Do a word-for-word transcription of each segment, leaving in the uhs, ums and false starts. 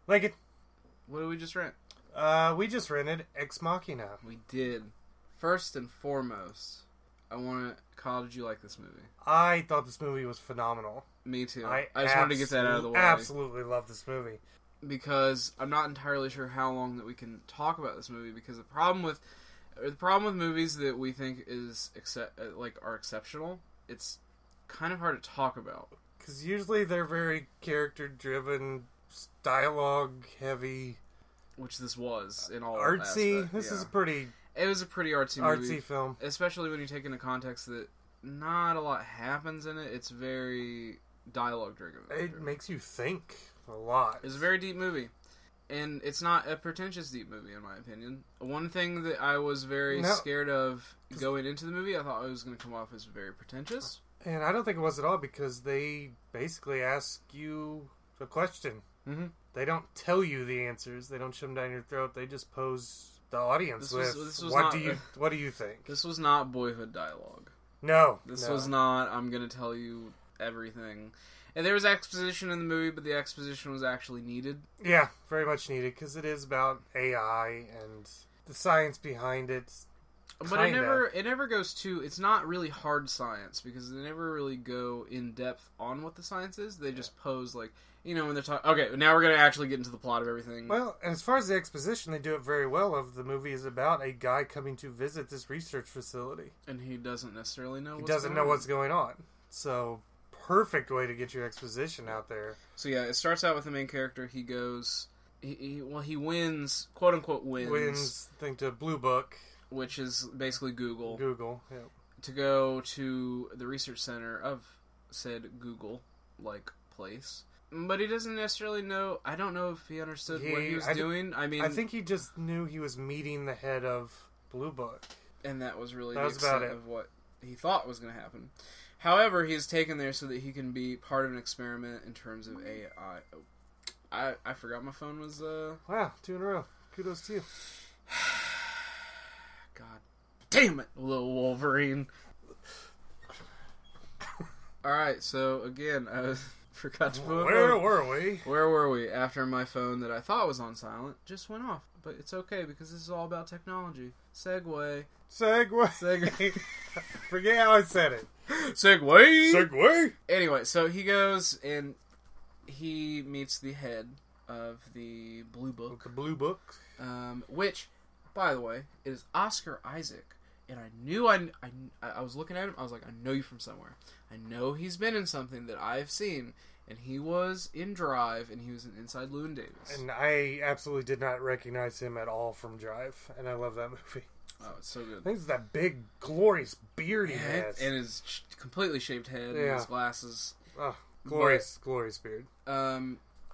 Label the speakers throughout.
Speaker 1: Like it.
Speaker 2: What did we just rent?
Speaker 1: Uh, we just rented Ex Machina.
Speaker 2: We did. First and foremost, I want to... How did you like this movie?
Speaker 1: I thought this movie was phenomenal.
Speaker 2: Me too.
Speaker 1: I,
Speaker 2: I just wanted to get that out of the way.
Speaker 1: Absolutely love this movie.
Speaker 2: Because I'm not entirely sure how long that we can talk about this movie. Because the problem with the problem with movies that we think is accept, like are exceptional, it's kind of hard to talk about.
Speaker 1: Because usually they're very character-driven, dialogue-heavy,
Speaker 2: which this was in all
Speaker 1: artsy.
Speaker 2: Aspect.
Speaker 1: This
Speaker 2: yeah.
Speaker 1: is a pretty
Speaker 2: it was a pretty artsy movie,
Speaker 1: artsy film,
Speaker 2: especially when you take into context that not a lot happens in it. It's very dialogue-driven.
Speaker 1: It makes you think a lot.
Speaker 2: It's a very deep movie. And it's not a pretentious deep movie, in my opinion. One thing that I was very
Speaker 1: no.
Speaker 2: scared of going into the movie, I thought it was going to come off as very pretentious.
Speaker 1: And I don't think it was at all, because they basically ask you a question.
Speaker 2: Mm-hmm.
Speaker 1: They don't tell you the answers. They don't shove them down your throat. They just pose the audience
Speaker 2: this
Speaker 1: with,
Speaker 2: was, this was
Speaker 1: what
Speaker 2: not,
Speaker 1: do you what do you think?
Speaker 2: This was not Boyhood dialogue.
Speaker 1: No.
Speaker 2: This
Speaker 1: no.
Speaker 2: was not, I'm going to tell you everything. And there was exposition in the movie, but the exposition was actually needed.
Speaker 1: Yeah, very much needed, because it is about A I and the science behind it.
Speaker 2: But Kinda. it never it never goes too... It's not really hard science, because they never really go in depth on what the science is. They just pose, like, you know, when they're talking... Okay, now we're going to actually get into the plot of everything.
Speaker 1: Well, and as far as the exposition, they do it very well. Of the movie is about a guy coming to visit this research facility.
Speaker 2: And he doesn't necessarily know
Speaker 1: he
Speaker 2: what's
Speaker 1: doesn't
Speaker 2: going
Speaker 1: know
Speaker 2: on.
Speaker 1: what's going on. So... perfect way to get your exposition out there.
Speaker 2: So yeah, it starts out with the main character. He goes, he, he well, he wins, quote unquote wins,
Speaker 1: wins. Thing to Blue Book,
Speaker 2: which is basically Google.
Speaker 1: Google, yeah.
Speaker 2: To go to the research center of said Google like place, but he doesn't necessarily know. I don't know if he understood
Speaker 1: he,
Speaker 2: what he was
Speaker 1: I
Speaker 2: doing. I mean,
Speaker 1: I think he just knew he was meeting the head of Blue Book,
Speaker 2: and that was really
Speaker 1: that
Speaker 2: the
Speaker 1: was
Speaker 2: extent
Speaker 1: about it.
Speaker 2: of what he thought was going to happen. However, he is taken there so that he can be part of an experiment in terms of A I. Oh, I, I forgot my phone was... Uh...
Speaker 1: Wow, two in a row. Kudos to you.
Speaker 2: God damn it, little Wolverine. Alright, so again, I forgot to put...
Speaker 1: Where were we?
Speaker 2: Where were we? After my phone that I thought was on silent just went off. But it's okay, because this is all about technology. Segway.
Speaker 1: Segway.
Speaker 2: Segway.
Speaker 1: Forget how I said it.
Speaker 2: Segway!
Speaker 1: Segway!
Speaker 2: Anyway, so he goes and he meets the head of the Blue Book.
Speaker 1: The Blue Book.
Speaker 2: Um, which, by the way, is Oscar Isaac. And I knew I, I, I was looking at him, I was like, I know you from somewhere. I know he's been in something that I've seen. And he was in Drive, and he was in Inside Llewyn Davis.
Speaker 1: And I absolutely did not recognize him at all from Drive. And I love that movie.
Speaker 2: Oh, it's so good.
Speaker 1: I think it's that big, glorious beard he
Speaker 2: Yeah,
Speaker 1: has.
Speaker 2: and his sh- completely shaved head
Speaker 1: Yeah.
Speaker 2: and his glasses.
Speaker 1: Oh, glorious, but, glorious beard.
Speaker 2: Um,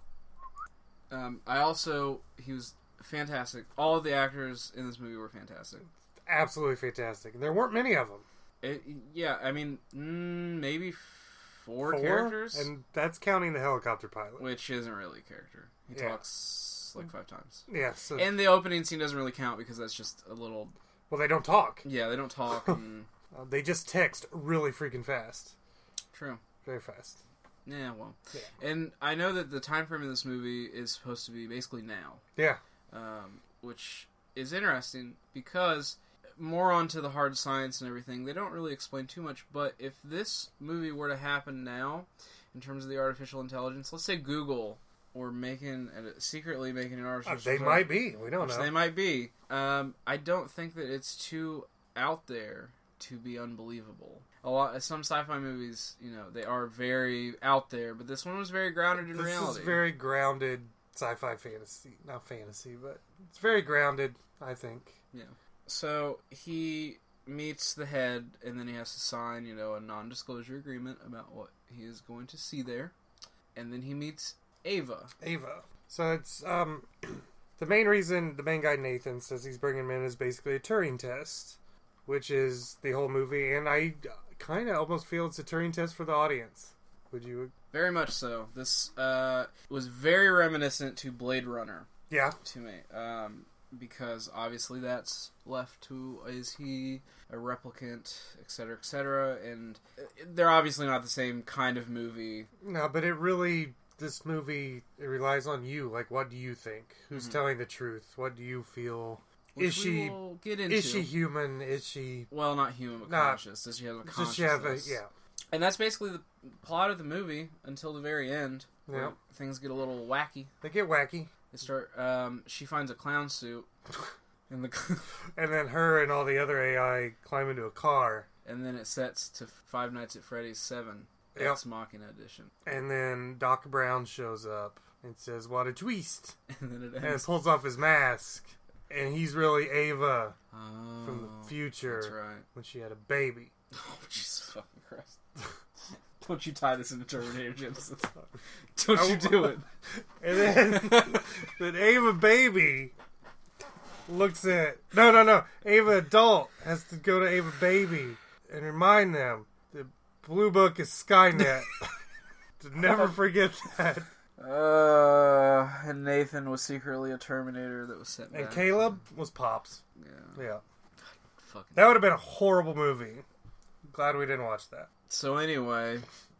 Speaker 2: um, I also, he was fantastic. All of the actors in this movie were fantastic.
Speaker 1: Absolutely fantastic. And there weren't many of them.
Speaker 2: It, yeah, I mean, mm, maybe four,
Speaker 1: Four?
Speaker 2: characters.
Speaker 1: And that's counting the helicopter pilot.
Speaker 2: Which isn't really a character. He
Speaker 1: Yeah.
Speaker 2: talks like five times.
Speaker 1: Yeah. So,
Speaker 2: And the opening scene doesn't really count because that's just a little...
Speaker 1: well, they don't talk.
Speaker 2: Yeah, they don't talk. And...
Speaker 1: uh, they just text really freaking fast.
Speaker 2: True.
Speaker 1: Very fast.
Speaker 2: Yeah, well.
Speaker 1: Yeah.
Speaker 2: And I know that the time frame of this movie is supposed to be basically now.
Speaker 1: Yeah.
Speaker 2: Um, which is interesting because more onto the hard science and everything, they don't really explain too much, but if this movie were to happen now, in terms of the artificial intelligence, let's say Google were making, uh, secretly making an artificial
Speaker 1: Uh, they
Speaker 2: intelligence.
Speaker 1: might be. We don't
Speaker 2: Which
Speaker 1: know.
Speaker 2: they might be. Um, I don't think that it's too out there to be unbelievable. A lot, some sci-fi movies, you know, they are very out there, but this one was very grounded in
Speaker 1: this
Speaker 2: reality.
Speaker 1: is very grounded sci-fi fantasy. Not fantasy, but it's very grounded, I think.
Speaker 2: Yeah. So he meets the head, and then he has to sign, you know, a non-disclosure agreement about what he is going to see there. And then he meets Ava.
Speaker 1: Ava. So it's, um, the main reason the main guy, Nathan, says he's bringing him in is basically a Turing test, which is the whole movie, and I kind of almost feel it's a Turing test for the audience. Would you?
Speaker 2: Very much so. This uh, was very reminiscent to Blade Runner.
Speaker 1: Yeah.
Speaker 2: To me. Um, because obviously that's left to, is he a replicant, et cetera, et cetera, and they're obviously not the same kind of movie.
Speaker 1: No, but it really this movie it relies on you. Like, what do you think? Who's
Speaker 2: Mm-hmm.
Speaker 1: telling the truth? What do you feel?
Speaker 2: Which
Speaker 1: is she
Speaker 2: we will get into.
Speaker 1: is she human? Is she
Speaker 2: Well, not human, but
Speaker 1: Not-
Speaker 2: conscious. Does she have a
Speaker 1: does
Speaker 2: consciousness?
Speaker 1: she have a yeah?
Speaker 2: And that's basically the plot of the movie until the very end. Where
Speaker 1: Yeah.
Speaker 2: things get a little wacky.
Speaker 1: They get wacky,
Speaker 2: They start. Um, she finds a clown suit, in the,
Speaker 1: and then her and all the other A I climb into a car,
Speaker 2: and then it sets to Five Nights at Freddy's Seven,
Speaker 1: Yep.
Speaker 2: Ex Machina edition,
Speaker 1: and then Doc Brown shows up and says, "What a twist!"
Speaker 2: and then it
Speaker 1: and
Speaker 2: ends.
Speaker 1: pulls off his mask, and he's really Ava
Speaker 2: Oh,
Speaker 1: from the future
Speaker 2: that's right.
Speaker 1: when she had a baby.
Speaker 2: Oh, Jesus fucking Christ! Don't you tie this into Terminator Genesis? Don't you do it?
Speaker 1: And then, then Ava baby looks at no, no, no. Ava adult has to go to Ava baby and remind them that Blue Book is Skynet. To never forget that.
Speaker 2: Uh, and Nathan was secretly a Terminator that was sent
Speaker 1: And
Speaker 2: back.
Speaker 1: Caleb was Pops.
Speaker 2: Yeah.
Speaker 1: Yeah,
Speaker 2: Fucking.
Speaker 1: that would have been a horrible movie. Glad we didn't watch that.
Speaker 2: So anyway,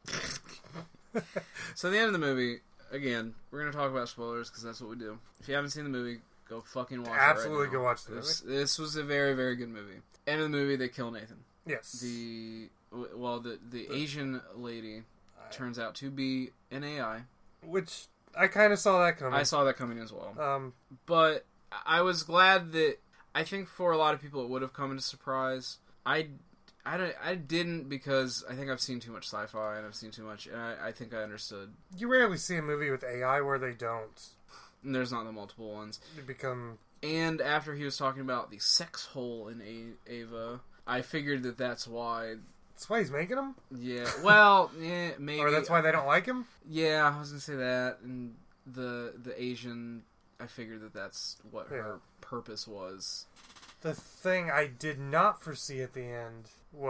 Speaker 2: so the end of the movie. Again, we're gonna talk about spoilers because that's what we do. If you haven't seen the movie, go fucking watch
Speaker 1: Absolutely
Speaker 2: it right now.
Speaker 1: go watch the
Speaker 2: This, this was a very, very good movie. End of the movie, they kill Nathan.
Speaker 1: Yes.
Speaker 2: The well, the the Asian lady turns out to be an A I.
Speaker 1: Which I kind of saw that coming.
Speaker 2: I saw that coming as well.
Speaker 1: Um,
Speaker 2: But I was glad that I think for a lot of people it would have come as a surprise. I, I, don't, I didn't because I think I've seen too much sci-fi and I've seen too much, and I, I think I understood.
Speaker 1: you rarely see a movie with A I where they don't.
Speaker 2: And there's not the multiple ones.
Speaker 1: They become.
Speaker 2: And after he was talking about the sex hole in A- Ava, I figured that that's why.
Speaker 1: That's why he's making them?
Speaker 2: Yeah, well, yeah, maybe.
Speaker 1: Or that's why they don't like him?
Speaker 2: Yeah, I was gonna say that, and the the Asian. I figured that that's what
Speaker 1: Yeah.
Speaker 2: her purpose was.
Speaker 1: The thing I did not foresee at the end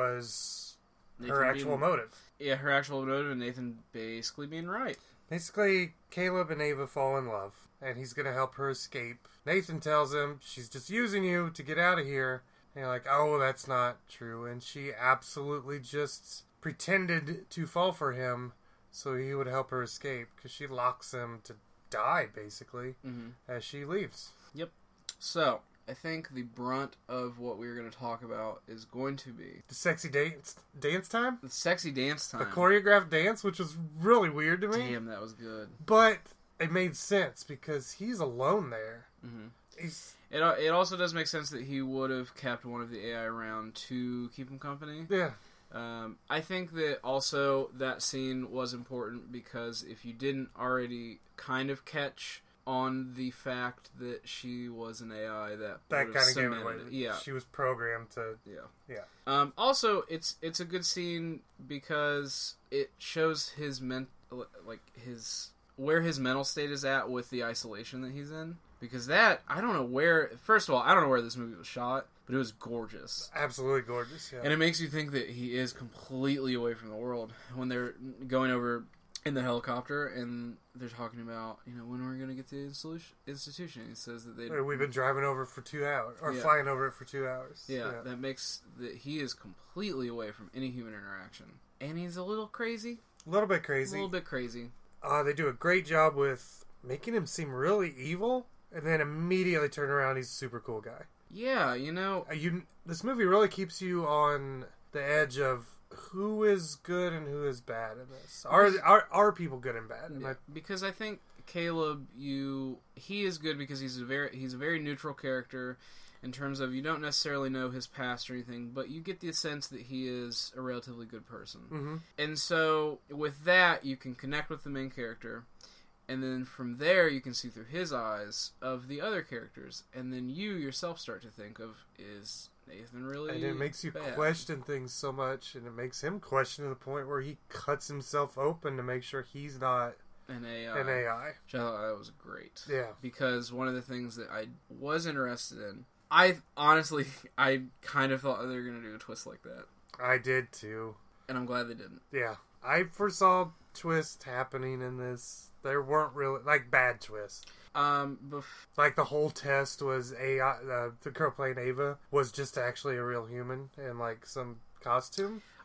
Speaker 1: was her
Speaker 2: Nathan
Speaker 1: actual
Speaker 2: being-
Speaker 1: motive.
Speaker 2: Yeah, her actual motive, and Nathan basically being right.
Speaker 1: Basically, Caleb and Ava fall in love, and he's going to help her escape. Nathan tells him, she's just using you to get out of here. And you're like, oh, that's not true. And she absolutely just pretended to fall for him so he would help her escape, because she locks him to die, basically,
Speaker 2: Mm-hmm.
Speaker 1: as she leaves.
Speaker 2: Yep. So, I think the brunt of what we're going to talk about is going to be
Speaker 1: The sexy dance dance time?
Speaker 2: the sexy dance time.
Speaker 1: The choreographed dance, which was really weird to me.
Speaker 2: Damn, that was good.
Speaker 1: But it made sense because he's alone there.
Speaker 2: Mm-hmm.
Speaker 1: He's
Speaker 2: It it also does make sense that he would have kept one of the A I around to keep him company.
Speaker 1: yeah,
Speaker 2: Um, I think that also that scene was important because if you didn't already kind of catch on the fact that she was an A I, that
Speaker 1: that
Speaker 2: would have
Speaker 1: kind of gave it
Speaker 2: cemented
Speaker 1: away.
Speaker 2: it. Yeah,
Speaker 1: She was programmed to.
Speaker 2: yeah,
Speaker 1: Yeah.
Speaker 2: Um, also, it's it's a good scene because it shows his ment like his where his mental state is at with the isolation that he's in. Because that I don't know where. First of all, I don't know where this movie was shot, but it was gorgeous.
Speaker 1: Absolutely gorgeous, yeah.
Speaker 2: And it makes you think that he is completely away from the world when they're going over in the helicopter and they're talking about, you know, when we're going to get to the institution. institution. He says that they...
Speaker 1: We've been driving over it for two hours, or
Speaker 2: Yeah.
Speaker 1: flying over it for two hours.
Speaker 2: Yeah, that makes that he is completely away from any human interaction. And he's a little crazy.
Speaker 1: A little bit
Speaker 2: A
Speaker 1: crazy.
Speaker 2: little bit crazy.
Speaker 1: Uh, they do a great job with making him seem really evil, and then immediately turn around, he's a super cool guy.
Speaker 2: Yeah, you know...
Speaker 1: Uh, you, this movie really keeps you on the edge of who is good and who is bad in this. Are are, are people good and bad? And
Speaker 2: Yeah,
Speaker 1: I,
Speaker 2: because I think Caleb, you he is good because he's a very he's a very neutral character in terms of you don't necessarily know his past or anything, but you get the sense that he is a relatively good person.
Speaker 1: mm-hmm.
Speaker 2: And so with that, you can connect with the main character, and then from there you can see through his eyes of the other characters, and then you yourself start to think of, is Nathan really
Speaker 1: And it makes you
Speaker 2: bad?
Speaker 1: question things so much, and it makes him question to the point where he cuts himself open to make sure he's not
Speaker 2: an A I.
Speaker 1: an A I.
Speaker 2: Which I thought that was great.
Speaker 1: Yeah.
Speaker 2: Because one of the things that I was interested in, I honestly, I kind of thought they were going to do a twist like that.
Speaker 1: I did too.
Speaker 2: And I'm glad they didn't.
Speaker 1: Yeah. I foresaw twists happening in this. There weren't really, like, bad twists.
Speaker 2: Um, bef-
Speaker 1: Like, the whole test was A I, uh, the girl playing Ava was just actually a real human in, like, some costume.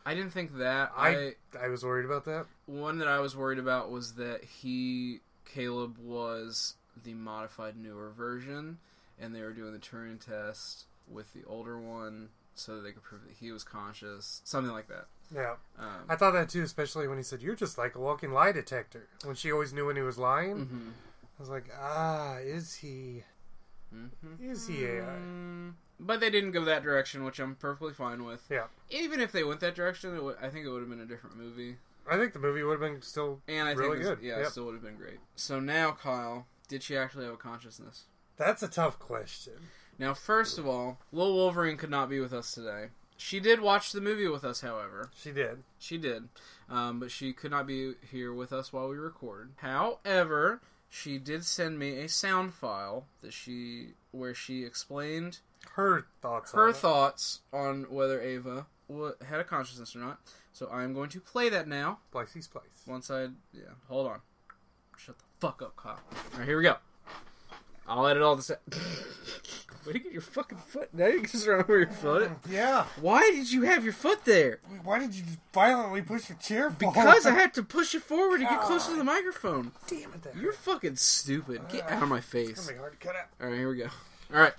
Speaker 2: I didn't think that.
Speaker 1: I I, I was worried about that.
Speaker 2: One that I was worried about was that he, Caleb, was the modified newer version, and they were doing the Turing test with the older one so that they could prove that he was conscious. Something like that.
Speaker 1: Yeah.
Speaker 2: Um,
Speaker 1: I thought that too, especially when he said, "You're just like a walking lie detector." When she always knew when he was lying.
Speaker 2: mm-hmm.
Speaker 1: I was like, ah, is he...
Speaker 2: Mm-hmm.
Speaker 1: Is he A I?
Speaker 2: But they didn't go that direction, which I'm perfectly fine with.
Speaker 1: Yeah.
Speaker 2: Even if they went that direction, it would, I think it would have been a different movie.
Speaker 1: I think the movie would have been still
Speaker 2: and I
Speaker 1: really
Speaker 2: think
Speaker 1: good.
Speaker 2: Yeah,
Speaker 1: yep.
Speaker 2: it still would have been great. So now, Kyle, did she actually have a consciousness?
Speaker 1: That's a tough question.
Speaker 2: Now, first of all, Lil Wolverine could not be with us today. She did watch the movie with us, however.
Speaker 1: She did.
Speaker 2: She did. Um, but she could not be here with us while we recorded. However, she did send me a sound file that she where she explained
Speaker 1: her thoughts
Speaker 2: her
Speaker 1: on
Speaker 2: thoughts on whether Ava w- had a consciousness or not. So I'm going to play that now.
Speaker 1: Blicey's place.
Speaker 2: Once I yeah, hold on. Shut the fuck up, Kyle. All right, here we go. I'll edit all this out. Where'd you get your fucking foot? Now you can just run over your foot.
Speaker 1: Yeah.
Speaker 2: Why did you have your foot there?
Speaker 1: Why did you just violently push your chair forward?
Speaker 2: Because I had to push it forward to get closer to the microphone.
Speaker 1: Damn it, that
Speaker 2: You're
Speaker 1: hurt.
Speaker 2: fucking stupid. Get out of my face.
Speaker 1: It's gonna be hard to cut out.
Speaker 2: Alright, here we go. Alright.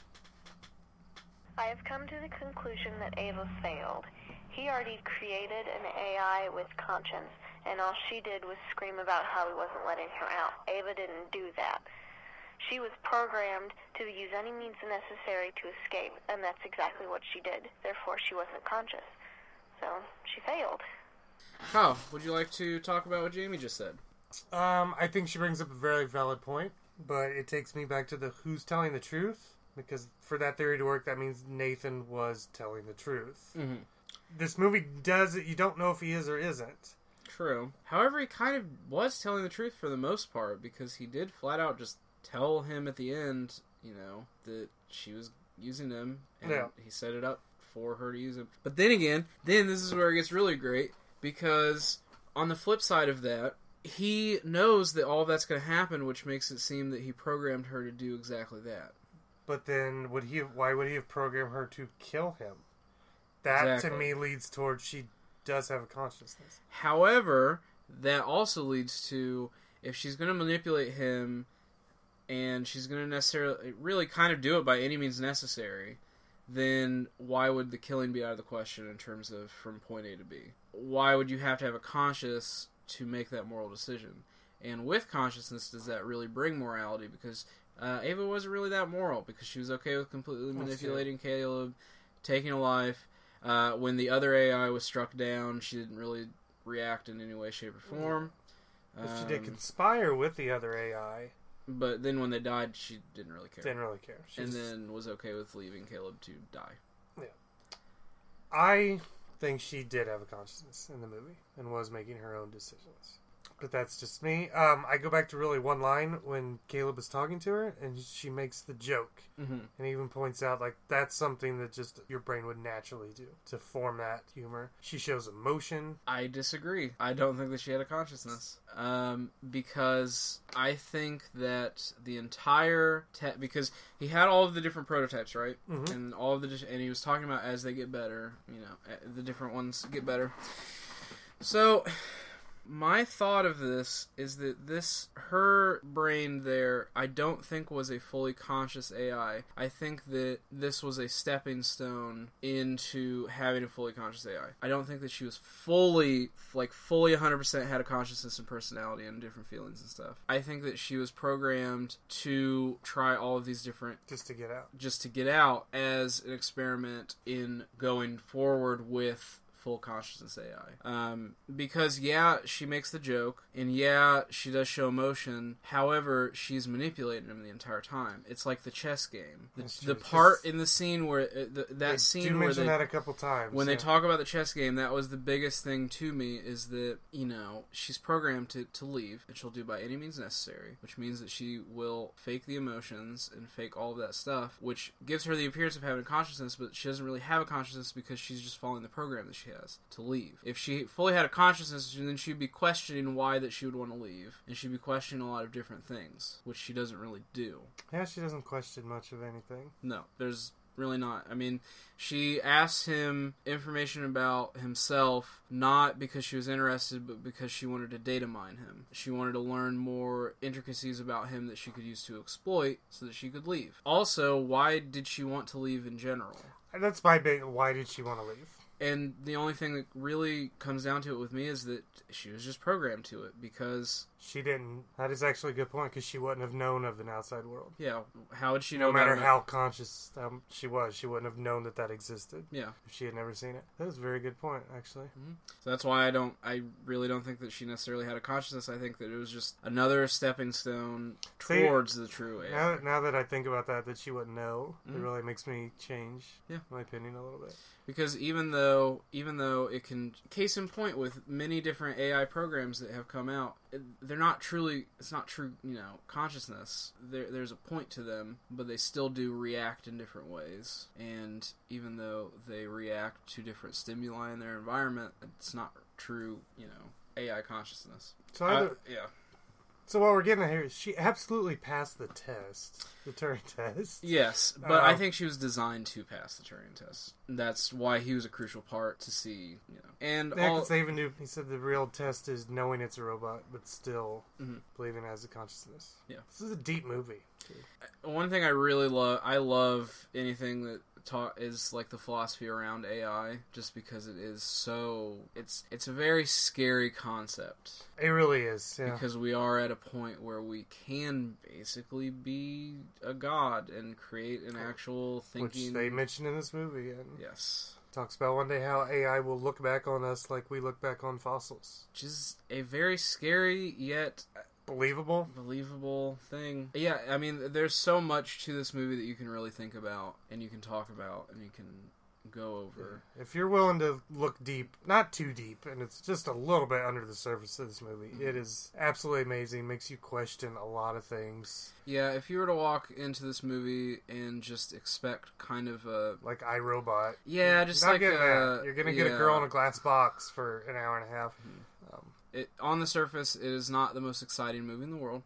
Speaker 3: I have come to the conclusion that Ava failed. He already created an A I with conscience, and all she did was scream about how he wasn't letting her out. Ava didn't do that. She was programmed to use any means necessary to escape, and that's exactly what she did. Therefore, she wasn't conscious. So, she failed.
Speaker 2: Kyle, would you like to talk about what Jamie just said?
Speaker 1: Um, I think she brings up a very valid point, but it takes me back to the who's telling the truth, because for that theory to work, that means Nathan was telling the truth.
Speaker 2: Mm-hmm.
Speaker 1: This movie does it, you don't know if he is or isn't.
Speaker 2: True. However, he kind of was telling the truth for the most part, because he did flat out just tell him at the end, you know, that she was using him, and
Speaker 1: yeah.
Speaker 2: he set it up for her to use him. But then again, then this is where it gets really great, because on the flip side of that, he knows that all that's going to happen, which makes it seem that he programmed her to do exactly that.
Speaker 1: But then, would he? Why would he have programmed her to kill him? That,
Speaker 2: exactly.
Speaker 1: to me, leads towards she does have a consciousness.
Speaker 2: However, that also leads to, if she's going to manipulate him, and she's going to necessarily, really kind of do it by any means necessary, then why would the killing be out of the question in terms of from point A to B? Why would you have to have a conscious to make that moral decision? And with consciousness, does that really bring morality? Because uh, Ava wasn't really that moral, because she was okay with completely manipulating Caleb, taking a life. Uh, when the other A I was struck down, she didn't really react in any way, shape, or form.
Speaker 1: If
Speaker 2: Um,
Speaker 1: she did conspire with the other A I.
Speaker 2: But then when they died, she didn't really care.
Speaker 1: Didn't really care. She
Speaker 2: and
Speaker 1: just,
Speaker 2: then was okay with leaving Caleb to die.
Speaker 1: Yeah. I think she did have a consciousness in the movie and was making her own decisions. But that's just me. Um, I go back to really one line when Caleb is talking to her, and she makes the joke.
Speaker 2: Mm-hmm.
Speaker 1: And even points out, like, that's something that just your brain would naturally do to form that humor. She shows emotion.
Speaker 2: I disagree. I don't think that she had a consciousness. Um, because I think that the entire... Te- because he had all of the different prototypes, right?
Speaker 1: Mm-hmm.
Speaker 2: And all of the... And he was talking about as they get better, you know, the different ones get better. So... My thought of this is that this, her brain there, I don't think was a fully conscious A I. I think that this was a stepping stone into having a fully conscious A I. I don't think that she was fully, like, fully one hundred percent had a consciousness and personality and different feelings and stuff. I think that she was programmed to try all of these different...
Speaker 1: Just to get out.
Speaker 2: Just to get out as an experiment in going forward with... full consciousness A I. Um, because, yeah, she makes the joke, and yeah, she does show emotion. However, she's manipulating him the entire time. It's like the chess game. The, the part in the scene where... Uh, the, that
Speaker 1: they
Speaker 2: scene
Speaker 1: do
Speaker 2: where
Speaker 1: mention
Speaker 2: they...
Speaker 1: that a couple times.
Speaker 2: When
Speaker 1: yeah.
Speaker 2: they talk about the chess game, that was the biggest thing to me, is that, you know, she's programmed to, to leave, and she'll do by any means necessary, which means that she will fake the emotions and fake all of that stuff, which gives her the appearance of having a consciousness, but she doesn't really have a consciousness because she's just following the program that she has to leave. If she fully had a consciousness, then she'd be questioning why that she would want to leave, and she'd be questioning a lot of different things, which she doesn't really do.
Speaker 1: Yeah, she doesn't question much of anything.
Speaker 2: No, there's really not. I mean, she asked him information about himself, not because she was interested, but because she wanted to data mine him. She wanted to learn more intricacies about him that she could use to exploit so that she could leave. Also, why did she want to leave in general?
Speaker 1: That's my big, why did she want to leave?
Speaker 2: And the only thing that really comes down to it with me is that she was just programmed to it, because...
Speaker 1: She didn't. That is actually a good point, because she wouldn't have known of an outside world.
Speaker 2: Yeah, how would she know
Speaker 1: No matter
Speaker 2: about
Speaker 1: how conscious um, she was, she wouldn't have known that that existed.
Speaker 2: Yeah.
Speaker 1: If she had never seen it. That was a very good point, actually.
Speaker 2: Mm-hmm. So that's why I don't, I really don't think that she necessarily had a consciousness. I think that it was just another stepping stone towards See, the true A I.
Speaker 1: Now, now that I think about that, that she wouldn't know, mm-hmm. it really makes me change
Speaker 2: yeah.
Speaker 1: my opinion a little bit.
Speaker 2: Because even though, even though it can, case in point with many different A I programs that have come out, they're not truly, it's not true, you know, consciousness. There, there's a point to them, but they still do react in different ways. And even though they react to different stimuli in their environment, it's not true, you know, A I consciousness.
Speaker 1: So I,
Speaker 2: uh, yeah.
Speaker 1: So what we're getting at here is she absolutely passed the test, the Turing test.
Speaker 2: Yes, but
Speaker 1: um,
Speaker 2: I think she was designed to pass the Turing test. That's why he was a crucial part to see, you know. And
Speaker 1: yeah,
Speaker 2: all...
Speaker 1: because they even knew, he said the real test is knowing it's a robot, but still mm-hmm. believing it has a consciousness.
Speaker 2: Yeah.
Speaker 1: This is a deep movie. Too.
Speaker 2: One thing I really love, I love anything that ta- is like the philosophy around A I, just because it is so, it's it's a very scary concept.
Speaker 1: It really is, yeah.
Speaker 2: Because we are at a point where we can basically be a god and create an actual thinking...
Speaker 1: Which they mentioned in this movie. And
Speaker 2: yes.
Speaker 1: Talks about one day how A I will look back on us like we look back on fossils.
Speaker 2: Which is a very scary yet...
Speaker 1: Believable?
Speaker 2: Believable thing. Yeah, I mean, there's so much to this movie that you can really think about, and you can talk about, and you can go over.
Speaker 1: If you're willing to look deep, not too deep, and it's just a little bit under the surface of this movie, mm-hmm. it is absolutely amazing. Makes you question a lot of things.
Speaker 2: Yeah, if you were to walk into this movie and just expect kind of a...
Speaker 1: Like iRobot.
Speaker 2: Yeah, just
Speaker 1: not
Speaker 2: like
Speaker 1: getting
Speaker 2: a...
Speaker 1: that. You're going to get
Speaker 2: yeah.
Speaker 1: a girl in a glass box for an hour and a half.
Speaker 2: Mm-hmm. Um, it, on the surface, it is not the most exciting movie in the world.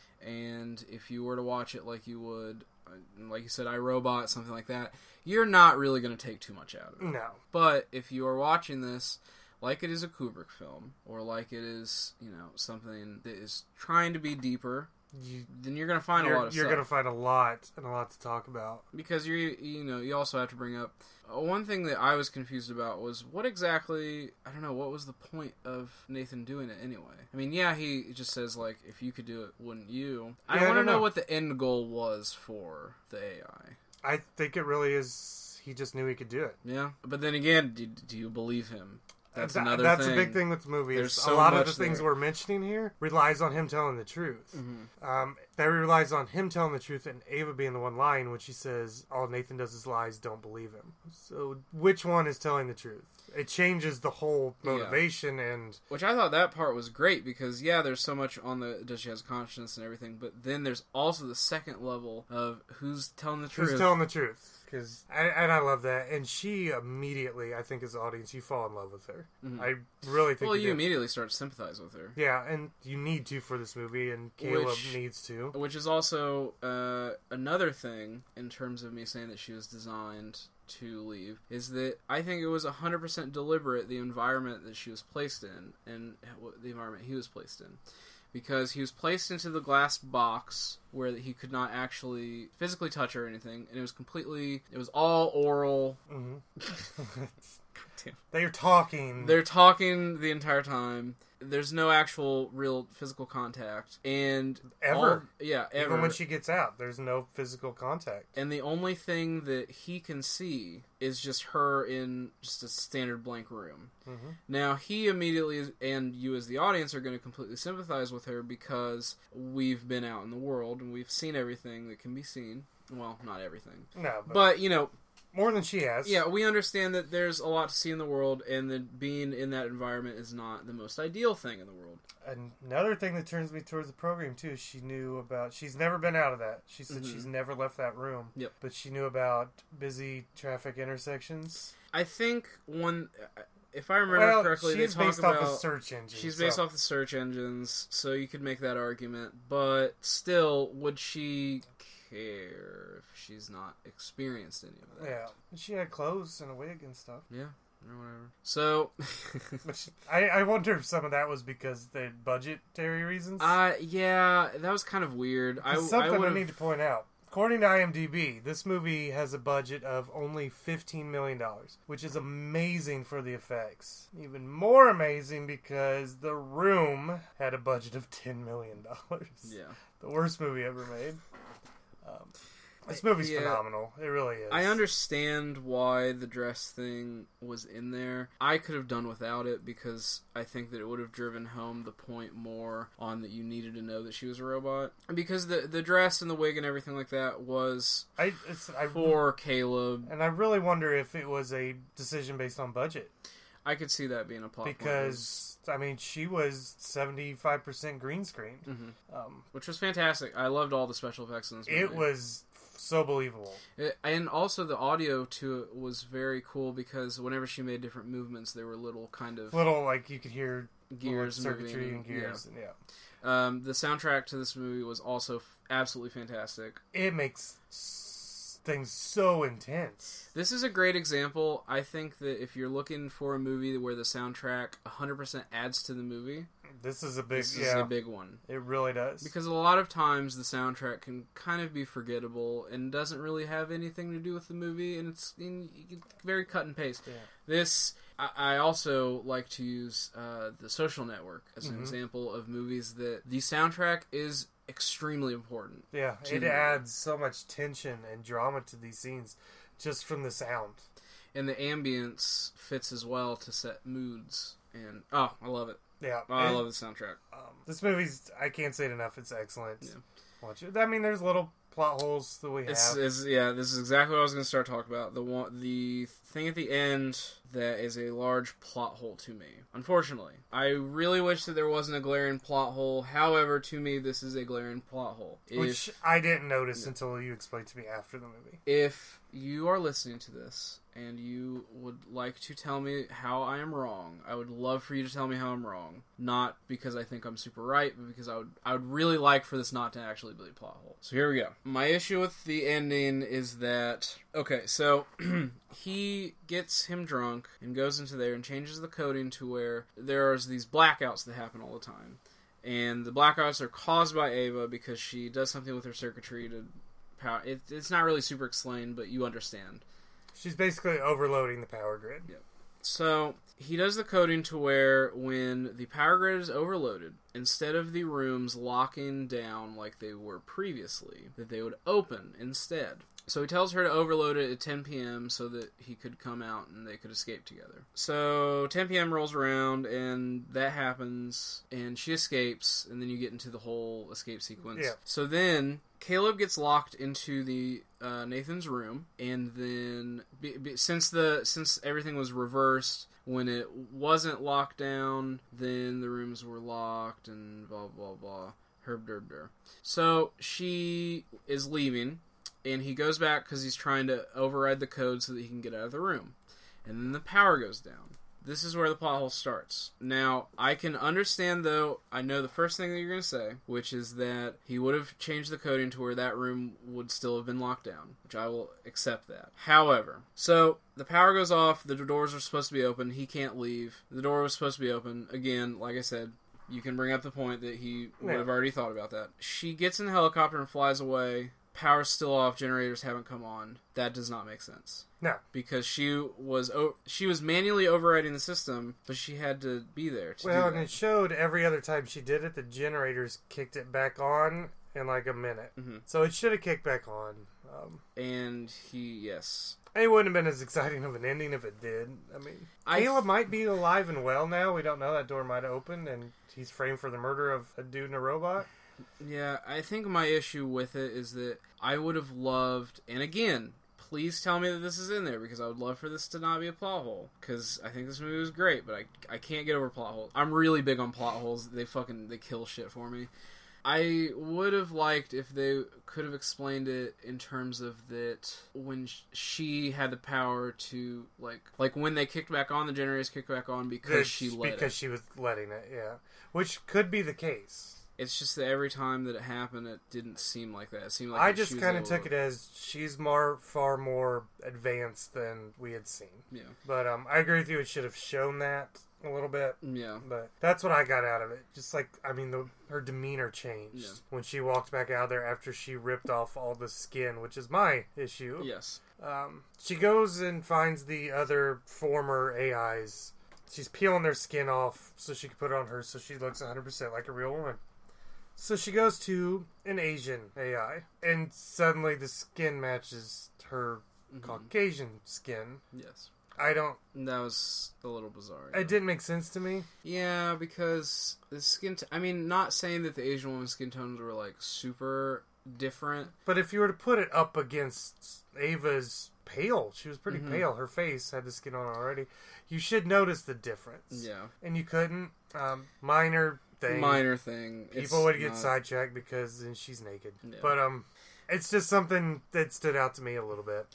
Speaker 2: And if you were to watch it like you would, like you said, iRobot, something like that, you're not really going to take too much out of it.
Speaker 1: No.
Speaker 2: But if you are watching this like it is a Kubrick film, or like it is, you know, something that is trying to be deeper, you, then you're going to find a lot of
Speaker 1: you're
Speaker 2: stuff.
Speaker 1: You're going to find a lot and a lot to talk about.
Speaker 2: Because you're, you know, you also have to bring up uh, one thing that I was confused about was what exactly, I don't know, what was the point of Nathan doing it anyway? I mean, yeah, he just says, like, if you could do it, wouldn't you? I
Speaker 1: yeah,
Speaker 2: want to know.
Speaker 1: know
Speaker 2: what the end goal was for the A I.
Speaker 1: I think it really is, he just knew he could do it.
Speaker 2: Yeah, but then again, do, do you believe him? That's
Speaker 1: Th-
Speaker 2: another
Speaker 1: That's
Speaker 2: thing.
Speaker 1: a big thing with the movie.
Speaker 2: There's
Speaker 1: is
Speaker 2: so
Speaker 1: a lot of
Speaker 2: much
Speaker 1: the things
Speaker 2: there.
Speaker 1: we're mentioning here relies on him telling the truth.
Speaker 2: Mm-hmm.
Speaker 1: Um, that relies on him telling the truth and Ava being the one lying when she says, all Nathan does is lies, don't believe him. So which one is telling the truth? It changes the whole motivation yeah. and...
Speaker 2: Which I thought that part was great because, yeah, there's so much on the does she has conscience and everything, but then there's also the second level of who's telling the truth.
Speaker 1: Who's telling the truth. Cause, and, and I love that. And she immediately, I think as an audience, you fall in love with her. Mm-hmm. I really think
Speaker 2: Well,
Speaker 1: you,
Speaker 2: you
Speaker 1: do.
Speaker 2: immediately start to sympathize with her.
Speaker 1: Yeah, and you need to for this movie, and Caleb
Speaker 2: which,
Speaker 1: needs to.
Speaker 2: Which is also uh, another thing in terms of me saying that she was designed to leave, is that I think it was one hundred percent deliberate, the environment that she was placed in, and the environment he was placed in. Because he was placed into the glass box where he could not actually physically touch her or anything, and it was completely, it was all oral.
Speaker 1: Mm-hmm. They're talking.
Speaker 2: They're talking the entire time. There's no actual real physical contact. And
Speaker 1: ever.
Speaker 2: All, yeah, ever.
Speaker 1: Even when she gets out, there's no physical contact.
Speaker 2: And the only thing that he can see is just her in just a standard blank room. Mm-hmm. Now, he immediately, and you as the audience, are going to completely sympathize with her because we've been out in the world and we've seen everything that can be seen. Well, not everything.
Speaker 1: No, but...
Speaker 2: But, you know...
Speaker 1: More than she has.
Speaker 2: Yeah, we understand that there's a lot to see in the world, and that being in that environment is not the most ideal thing in the world.
Speaker 1: Another thing that turns me towards the program, too, is she knew about... She's never been out of that. She said mm-hmm. she's never left that room.
Speaker 2: Yep.
Speaker 1: But she knew about busy traffic intersections.
Speaker 2: I think one... If I remember
Speaker 1: well,
Speaker 2: correctly,
Speaker 1: she's
Speaker 2: they talk
Speaker 1: based
Speaker 2: about...
Speaker 1: off of search engines.
Speaker 2: She's based
Speaker 1: so.
Speaker 2: off the search engines, so you could make that argument. But still, would she care if she's not experienced any of that.
Speaker 1: Yeah. She had clothes and a wig and stuff.
Speaker 2: Yeah. Or whatever. So,
Speaker 1: Which I, I wonder if some of that was because they had budgetary reasons.
Speaker 2: uh, yeah, that was kind of weird. I,
Speaker 1: Something
Speaker 2: I
Speaker 1: I,
Speaker 2: would
Speaker 1: need to point out. According to IMDb, this movie has a budget of only fifteen million dollars, which is amazing for the effects. Even more amazing because The Room had a budget of ten million dollars.
Speaker 2: Yeah.
Speaker 1: The worst movie ever made. Um, this movie's
Speaker 2: Yeah.
Speaker 1: phenomenal. It really is.
Speaker 2: I understand why the dress thing was in there. I could have done without it because I think that it would have driven home the point more on that you needed to know that she was a robot. Because the the dress and the wig and everything like that was
Speaker 1: I, it's, I,
Speaker 2: for Caleb.
Speaker 1: And I really wonder if it was a decision based on budget.
Speaker 2: I could see that being a plot point.
Speaker 1: Because, I mean, she was seventy-five percent green screen.
Speaker 2: Mhm.
Speaker 1: Um,
Speaker 2: Which was fantastic. I loved all the special effects in this movie.
Speaker 1: it was so believable.
Speaker 2: It, and also the audio to it was very cool because whenever she made different movements, there were little kind of
Speaker 1: Little, like, you could hear
Speaker 2: gears,
Speaker 1: circuitry
Speaker 2: moving,
Speaker 1: and gears. And, yeah.
Speaker 2: Um, the soundtrack to this movie was also f- absolutely fantastic.
Speaker 1: It makes s- things so intense.
Speaker 2: This is a great example. I think that if you're looking for a movie where the soundtrack one hundred percent adds to the movie,
Speaker 1: This is a big,
Speaker 2: this is
Speaker 1: yeah,
Speaker 2: a big one.
Speaker 1: it really does.
Speaker 2: Because a lot of times the soundtrack can kind of be forgettable and doesn't really have anything to do with the movie, and it's in, very cut and paste.
Speaker 1: Yeah.
Speaker 2: This, I, I also like to use uh, The Social Network as an
Speaker 1: Mhm.
Speaker 2: example of movies that the soundtrack is extremely important.
Speaker 1: Yeah,
Speaker 2: to
Speaker 1: it
Speaker 2: the movie.
Speaker 1: adds so much tension and drama to these scenes just from the sound.
Speaker 2: And the ambience fits as well to set moods. And, oh, I love it.
Speaker 1: Yeah.
Speaker 2: Oh, I
Speaker 1: and,
Speaker 2: love the soundtrack.
Speaker 1: Um, this movie's, I can't say it enough, it's excellent.
Speaker 2: Yeah.
Speaker 1: Watch it. I mean, there's little plot holes that we have.
Speaker 2: It's, it's, yeah, this is exactly what I was going to start talking about. The one, the thing at the end that is a large plot hole to me. Unfortunately, I really wish that there wasn't a glaring plot hole. However, to me, this is a glaring plot hole.
Speaker 1: Which
Speaker 2: If,
Speaker 1: I didn't notice
Speaker 2: Yeah.
Speaker 1: until you explained to me after the movie.
Speaker 2: if you are listening to this and you would like to tell me how I am wrong, I would love for you to tell me how I'm wrong. Not because I think I'm super right, but because I would I would really like for this not to actually be a plot hole. So here we go. My issue with the ending is that, okay, so he gets him drunk and goes into there and changes the coding to where there's these blackouts that happen all the time. And the blackouts are caused by Ava because she does something with her circuitry to power. It, it's not really super explained, but you understand.
Speaker 1: She's basically overloading the power grid.
Speaker 2: Yep. So he does the coding to where when the power grid is overloaded, instead of the rooms locking down like they were previously, that they would open instead. So he tells her to overload it at ten p.m. so that he could come out and they could escape together. So ten p.m. rolls around and that happens and she escapes, and then you get into the whole escape sequence.
Speaker 1: Yeah.
Speaker 2: So then Caleb gets locked into the uh, Nathan's room, and then be, be, since the since everything was reversed, when it wasn't locked down, then the rooms were locked and blah blah blah. Herb derb der. So she is leaving, and he goes back because he's trying to override the code so that he can get out of the room. And then the power goes down. This is where the plot hole starts. Now, I can understand, though, I know the first thing that you're going to say, which is that he would have changed the coding to where that room would still have been locked down, which I will accept that. However, so the power goes off, the doors are supposed to be open, he can't leave. The door was supposed to be open. Again, like I said, you can bring up the point that he would
Speaker 1: Yeah.
Speaker 2: have already thought about that. She gets in the helicopter and flies away. Power's still off, generators haven't come on. That does not make sense.
Speaker 1: No.
Speaker 2: Because she was o- she was manually overriding the system, but she had to be there to
Speaker 1: Well,
Speaker 2: do
Speaker 1: and
Speaker 2: that.
Speaker 1: it showed every other time she did it, the generators kicked it back on in like a minute.
Speaker 2: Mhm.
Speaker 1: So it should have kicked back on. Um,
Speaker 2: And he, yes.
Speaker 1: it wouldn't have been as exciting of an ending if it did. I mean,
Speaker 2: I
Speaker 1: Caleb might be alive and well now. We don't know. That door might have opened, and he's framed for the murder of a dude and a robot.
Speaker 2: Yeah, I think my issue with it is that I would have loved, and again, please tell me that this is in there, because I would love for this to not be a plot hole, because I think this movie was great, but I, I can't get over plot holes. I'm really big on plot holes. They fucking, they kill shit for me. I would have liked if they could have explained it in terms of that when sh- she had the power to, like, like when they kicked back on, the generators kicked back on because
Speaker 1: That-
Speaker 2: she let
Speaker 1: because
Speaker 2: it.
Speaker 1: she was letting it, yeah. Which could be the case.
Speaker 2: It's just that every time that it happened, it didn't seem like that. It seemed like
Speaker 1: I
Speaker 2: she
Speaker 1: just
Speaker 2: was
Speaker 1: kind of
Speaker 2: able
Speaker 1: took
Speaker 2: to-
Speaker 1: it as she's more, far more advanced than we had seen.
Speaker 2: Yeah,
Speaker 1: But um, I agree with you. It should have shown that a little bit.
Speaker 2: yeah,
Speaker 1: But that's what I got out of it. Just like, I mean, the, her demeanor changed
Speaker 2: Yeah.
Speaker 1: when she walked back out there after she ripped off all the skin, which is my issue.
Speaker 2: yes,
Speaker 1: Um, she goes and finds the other former A Is. She's peeling their skin off so she can put it on her so she looks one hundred percent like a real woman. So she goes to an Asian A I, and suddenly the skin matches her
Speaker 2: Mhm.
Speaker 1: Caucasian skin.
Speaker 2: yes.
Speaker 1: I don't...
Speaker 2: That was a little bizarre.
Speaker 1: It didn't make sense to me.
Speaker 2: Yeah, because the skin. T- I mean, not saying that the Asian woman's skin tones were like super different.
Speaker 1: But if you were to put it up against Ava's pale, she was pretty
Speaker 2: Mhm.
Speaker 1: pale. Her face had the skin on already. You should notice the difference.
Speaker 2: Yeah,
Speaker 1: And you couldn't. Um, minor thing.
Speaker 2: minor thing.
Speaker 1: People
Speaker 2: It's
Speaker 1: would get
Speaker 2: not-
Speaker 1: sidetracked because then she's naked.
Speaker 2: Yeah.
Speaker 1: But um, it's just something that stood out to me a little bit.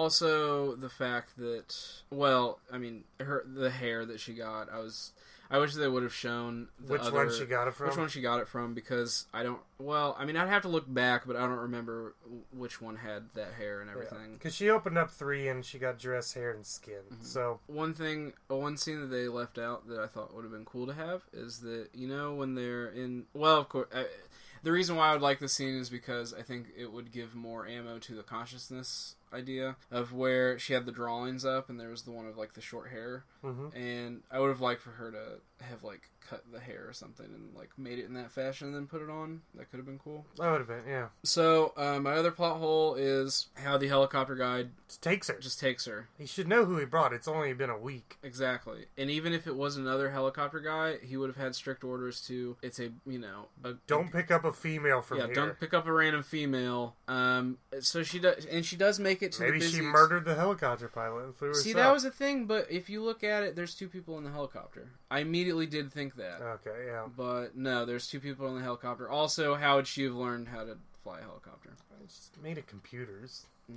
Speaker 2: Also, the fact that, well, I mean, her the hair that she got. I was, I wish they would have shown the
Speaker 1: Which
Speaker 2: other,
Speaker 1: one she got it from?
Speaker 2: Which one she got it from? Because I don't. Well, I mean, I'd have to look back, but I don't remember which one had that hair and everything.
Speaker 1: Because she opened up three and she got dress, hair, and skin.
Speaker 2: Mm-hmm.
Speaker 1: So
Speaker 2: One thing, uh, one scene that they left out that I thought would have been cool to have is that, you know, when they're in, well, of course, I, the reason why I would like this scene is because I think it would give more ammo to the consciousness idea of where she had the drawings up and there was the one of like the short hair,
Speaker 1: mhm.
Speaker 2: and I would have liked for her to have like cut the hair or something and like made it in that fashion and then put it on. That could have been cool.
Speaker 1: that would have been, yeah.
Speaker 2: So uh, my other plot hole is how the helicopter guy
Speaker 1: Just takes her.
Speaker 2: just takes her.
Speaker 1: He should know who he brought. It's only been a week.
Speaker 2: Exactly. And even if it was another helicopter guy, he would have had strict orders to, it's a, you know, a,
Speaker 1: Don't pick up a female from
Speaker 2: yeah,
Speaker 1: here.
Speaker 2: don't pick up a random female. Um, so she does, and she does make it to
Speaker 1: Maybe
Speaker 2: the
Speaker 1: she
Speaker 2: busiest-
Speaker 1: murdered the helicopter pilot and flew herself.
Speaker 2: See, that was a thing, but if you look at it, there's two people in the helicopter. I immediately did think that.
Speaker 1: Okay, yeah.
Speaker 2: But no, there's two people in the helicopter. Also, how would she have learned how to fly a helicopter?
Speaker 1: It's made of computers.
Speaker 2: Yeah.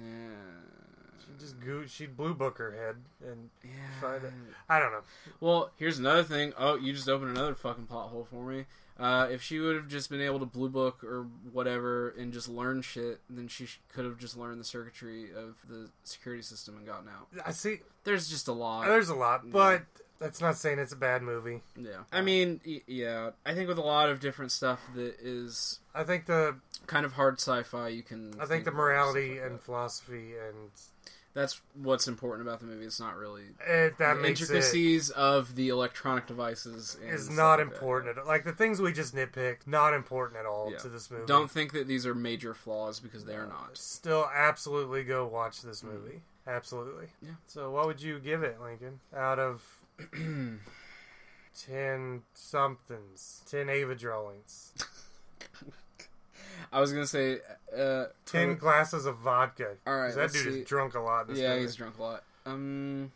Speaker 1: She just goo- she blue book her head and
Speaker 2: Yeah.
Speaker 1: tried it. I don't know.
Speaker 2: Well, here's another thing. Oh, you just opened another fucking plot hole for me. Uh, if she would have just been able to blue book or whatever and just learn shit, then she sh- could have just learned the circuitry of the security system and gotten out.
Speaker 1: I see.
Speaker 2: There's just a lot.
Speaker 1: There's a lot, but that's not saying it's a bad movie.
Speaker 2: Yeah. I mean, y- yeah. I think with a lot of different stuff that is
Speaker 1: I think the
Speaker 2: kind of hard sci-fi, you can.
Speaker 1: I think the
Speaker 2: about
Speaker 1: morality
Speaker 2: stuff like
Speaker 1: and
Speaker 2: that.
Speaker 1: philosophy and
Speaker 2: That's what's important about the movie. It's not really
Speaker 1: it, that
Speaker 2: the
Speaker 1: makes it
Speaker 2: intricacies of the electronic devices and
Speaker 1: is
Speaker 2: stuff
Speaker 1: not
Speaker 2: like that.
Speaker 1: important. Like the things we just nitpicked, not important at all
Speaker 2: Yeah.
Speaker 1: to this movie.
Speaker 2: Don't think that these are major flaws because they are not.
Speaker 1: Still, absolutely go watch this movie. Absolutely.
Speaker 2: Yeah.
Speaker 1: So, what would you give it, Lincoln? Out of ten somethings, ten Ava drawings,
Speaker 2: I was gonna say, uh,
Speaker 1: ten
Speaker 2: from-
Speaker 1: glasses of vodka.
Speaker 2: All right,
Speaker 1: 'Cause that
Speaker 2: let's
Speaker 1: dude
Speaker 2: see.
Speaker 1: is drunk a lot. In this
Speaker 2: yeah,
Speaker 1: movie.
Speaker 2: he's drunk a lot. Um,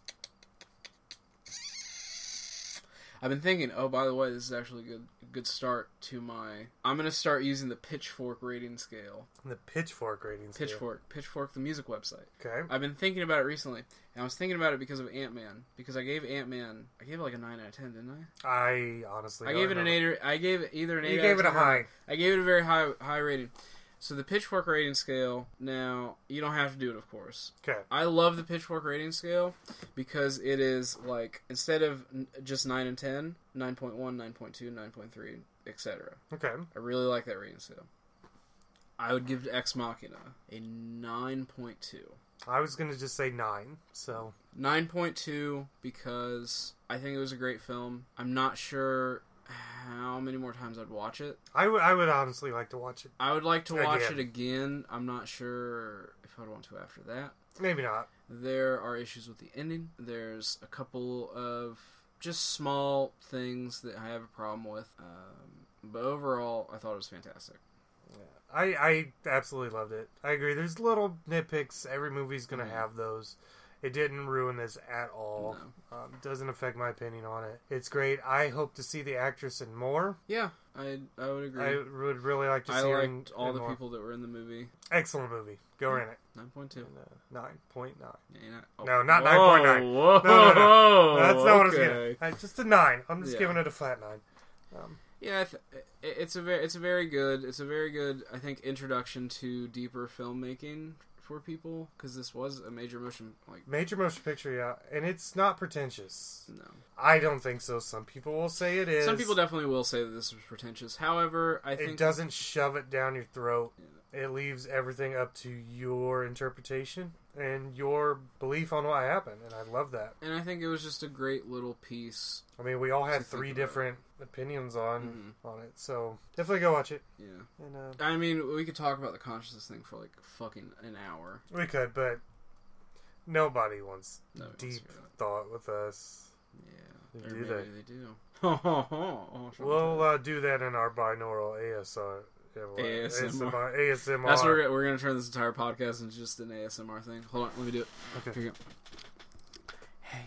Speaker 2: I've been thinking. Oh, by the way, this is actually a good, good start to my. I'm gonna start using the Pitchfork rating scale.
Speaker 1: The Pitchfork ratings. scale.
Speaker 2: Pitchfork, Pitchfork, the music website.
Speaker 1: Okay.
Speaker 2: I've been thinking about it recently, and I was thinking about it because of Ant-Man. Because I gave Ant-Man, I gave it like a nine out of ten, didn't I?
Speaker 1: I honestly.
Speaker 2: I
Speaker 1: don't
Speaker 2: gave it an
Speaker 1: remember.
Speaker 2: eight. Or, I gave it either an eight.
Speaker 1: You
Speaker 2: out
Speaker 1: gave
Speaker 2: of
Speaker 1: it a
Speaker 2: ten or-
Speaker 1: high.
Speaker 2: I gave it a very high high rating. So the Pitchfork rating scale. Now you don't have to do it, of course.
Speaker 1: Okay.
Speaker 2: I love the Pitchfork rating scale because it is like instead of n- just nine and ten, nine point one, nine point two, nine point three, et cetera.
Speaker 1: Okay.
Speaker 2: I really like that rating scale. I would give Ex Machina a nine point two.
Speaker 1: I was gonna just say nine. So
Speaker 2: nine point two because I think it was a great film. I'm not sure how many more times I'd watch it.
Speaker 1: I would. I would honestly like to watch it.
Speaker 2: I would like to watch
Speaker 1: Again.
Speaker 2: it again. I'm not sure if I'd want to after that.
Speaker 1: Maybe not.
Speaker 2: There are issues with the ending. There's a couple of just small things that I have a problem with. Um, but overall, I thought it was fantastic.
Speaker 1: I, I absolutely loved it. I agree. There's little nitpicks. Every movie's going to
Speaker 2: Mhm.
Speaker 1: have those. It didn't ruin this at all. Um, doesn't affect my opinion on it. It's great. I hope to see the actress in more.
Speaker 2: Yeah, I I would agree.
Speaker 1: I would really like to
Speaker 2: I
Speaker 1: see her in,
Speaker 2: liked all
Speaker 1: in
Speaker 2: the
Speaker 1: more.
Speaker 2: people that were in the movie.
Speaker 1: Excellent movie. Go rent it.
Speaker 2: nine point two.
Speaker 1: And, uh, nine point nine.
Speaker 2: Yeah, not- oh.
Speaker 1: No, not
Speaker 2: Whoa,
Speaker 1: nine point nine.
Speaker 2: Whoa,
Speaker 1: No, no, no. That's not what I was
Speaker 2: okay.
Speaker 1: getting. Uh, just a nine. I'm just
Speaker 2: Yeah.
Speaker 1: giving it a flat nine. Um,
Speaker 2: Yeah, th- it's a very, it's a very good, it's a very good, I think, introduction to deeper filmmaking for people, because this was a major motion, like
Speaker 1: major motion picture, yeah, and it's not pretentious.
Speaker 2: No,
Speaker 1: I don't think so. Some people will say it is.
Speaker 2: Some people definitely will say that this was pretentious. However, I think
Speaker 1: it doesn't shove it down your throat. Yeah. It leaves everything up to your interpretation and your belief on what happened, and I love that.
Speaker 2: And I think it was just a great little piece.
Speaker 1: I mean, we all had three different opinions on
Speaker 2: mm-hmm.
Speaker 1: on it, so definitely go watch it.
Speaker 2: Yeah.
Speaker 1: And, uh,
Speaker 2: I mean, we could talk about the consciousness thing for like fucking an hour.
Speaker 1: We could, but nobody wants
Speaker 2: Nobody
Speaker 1: deep
Speaker 2: wants
Speaker 1: thought with us.
Speaker 2: Yeah.
Speaker 1: They
Speaker 2: or
Speaker 1: do
Speaker 2: maybe
Speaker 1: that.
Speaker 2: they do. oh,
Speaker 1: we'll uh, do that in our binaural A S R. Yeah, well,
Speaker 2: A S M R.
Speaker 1: A S M R.
Speaker 2: That's what we're, we're going to turn this entire podcast into just an A S M R thing. Hold on, let me do it.
Speaker 1: Okay.
Speaker 2: Here you go. Hey.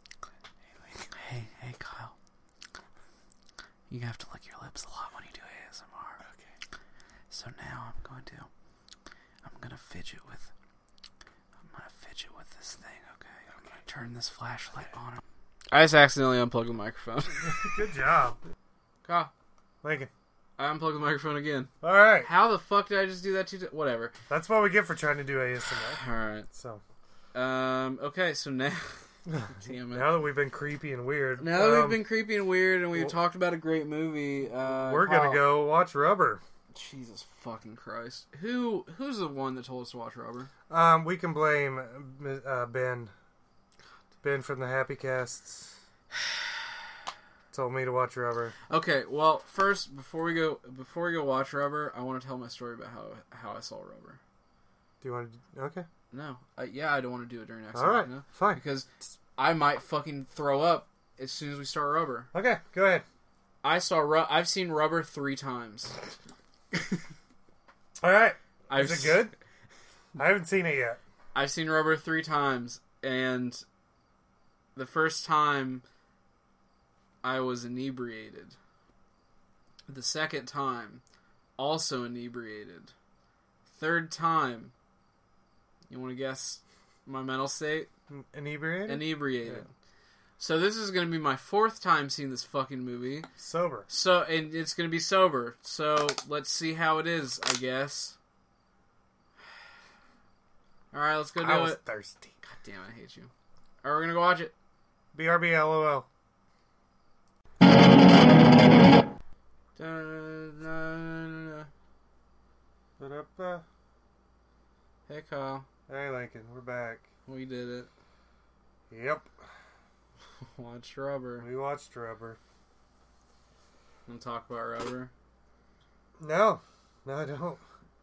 Speaker 2: Hey, hey, Kyle. You have to lick your lips a lot when you do A S M R. Okay. So now I'm going to, I'm going to fidget with, I'm going to fidget with this thing, okay? I'm going to turn this flashlight on. I just accidentally unplugged the microphone.
Speaker 1: Good job.
Speaker 2: Kyle.
Speaker 1: Lincoln.
Speaker 2: I unplugged the microphone again.
Speaker 1: All right.
Speaker 2: How the fuck did I just do that to? Whatever.
Speaker 1: That's what we get for trying to do A S M R.
Speaker 2: All right.
Speaker 1: So.
Speaker 2: Um. Okay. So now. Damn it.
Speaker 1: Now that we've been creepy and weird.
Speaker 2: Now that
Speaker 1: um,
Speaker 2: we've been creepy and weird, and we've
Speaker 1: well,
Speaker 2: talked about a great movie. Uh,
Speaker 1: we're gonna
Speaker 2: Kyle,
Speaker 1: go watch Rubber.
Speaker 2: Jesus fucking Christ! Who Who's the one that told us to watch Rubber?
Speaker 1: Um. We can blame uh, Ben. Ben from the Happy Casts. Told me to watch Rubber.
Speaker 2: Okay, well, first before we go before we go watch Rubber, I want to tell my story about how how I saw Rubber.
Speaker 1: Do you want to? Okay.
Speaker 2: No, I, yeah, I don't want to do it during next
Speaker 1: All right,
Speaker 2: week, no?
Speaker 1: fine.
Speaker 2: Because I might fucking throw up as soon as we start Rubber.
Speaker 1: Okay, go ahead.
Speaker 2: I saw Ru- I've seen Rubber three times.
Speaker 1: All right.
Speaker 2: I've
Speaker 1: Is it good? I haven't seen it yet.
Speaker 2: I've seen Rubber three times, and the first time I was inebriated. The second time, also inebriated. Third time, you want to guess my mental state?
Speaker 1: Inebriated?
Speaker 2: Inebriated.
Speaker 1: Yeah.
Speaker 2: So this is going to be my fourth time seeing this fucking movie.
Speaker 1: Sober.
Speaker 2: So, and it's going to be sober. So, let's see how it is, I guess. Alright, let's go do
Speaker 1: I was
Speaker 2: it.
Speaker 1: thirsty.
Speaker 2: God damn, I hate you. Alright, we're going to go watch it.
Speaker 1: B R B L O L. Ba-da-ba.
Speaker 2: Hey, Kyle.
Speaker 1: Hey, Lincoln, we're back.
Speaker 2: We did it.
Speaker 1: Yep.
Speaker 2: Watch Rubber.
Speaker 1: We watched Rubber.
Speaker 2: Want to talk about Rubber?
Speaker 1: No. No, I don't.